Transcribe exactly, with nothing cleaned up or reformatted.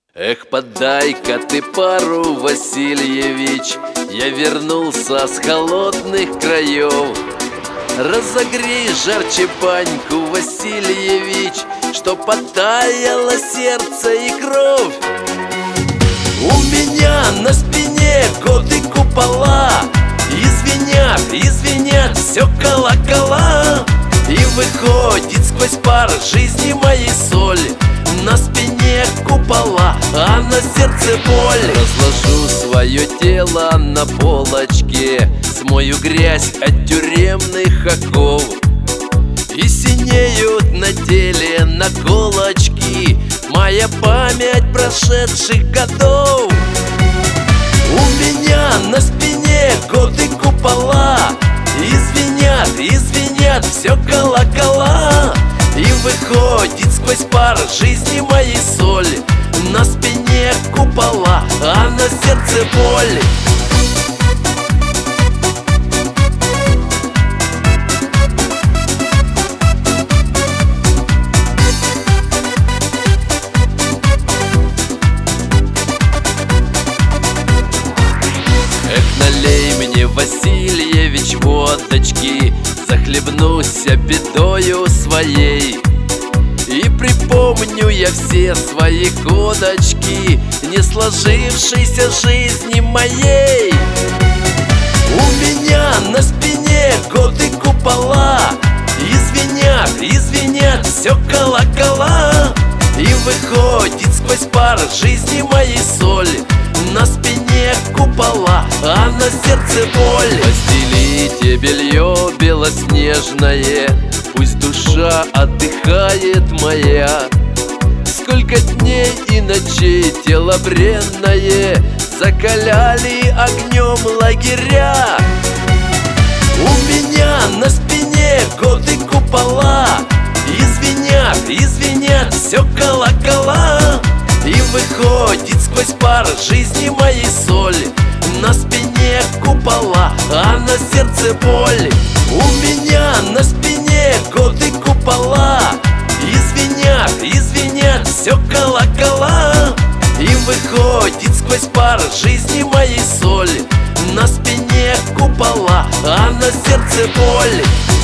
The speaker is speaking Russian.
Эх, подай-ка ты пару, Васильевич, я вернулся с холодных краев. Разогрей жарче баньку, Васильевич, чтоб потаяло сердце и кровь. У меня на спине годы купола, извинят, извинят, все колокола. И выходит сквозь пар жизни моей соль. На спине купола, а на сердце боль. Разложу свое тело на полочке, смою грязь от тюремных оков. И синеют на теле наколочки, моя память прошедших годов. У меня на спине годы купола, извинят, извинят, все колокола. И выходит сквозь пар жизни моей соль. На спине купола, а на сердце боль. Эх, налей мне, Васильевич, водочки, захлебнусь бедою своей. И припомню я все свои годочки не сложившейся жизни моей. У меня на спине годы купола, извинят, извинят, все колокола. И выходит сквозь пар жизни моей соль. На спине купола, а на сердце боль. Постелите белье белоснежное, пусть душа отдыхает моя. Сколько дней и ночей тело бренное закаляли огнем лагеря. У меня на спине годы купола, извинят, извинят, все колокола. И выходит сквозь пар жизни моей соль. На спине купола, а на сердце боль. У меня на спине годы купола, извинят, извинят, все колокола. И выходит сквозь пар жизни моей соль. На спине купола, а на сердце боль.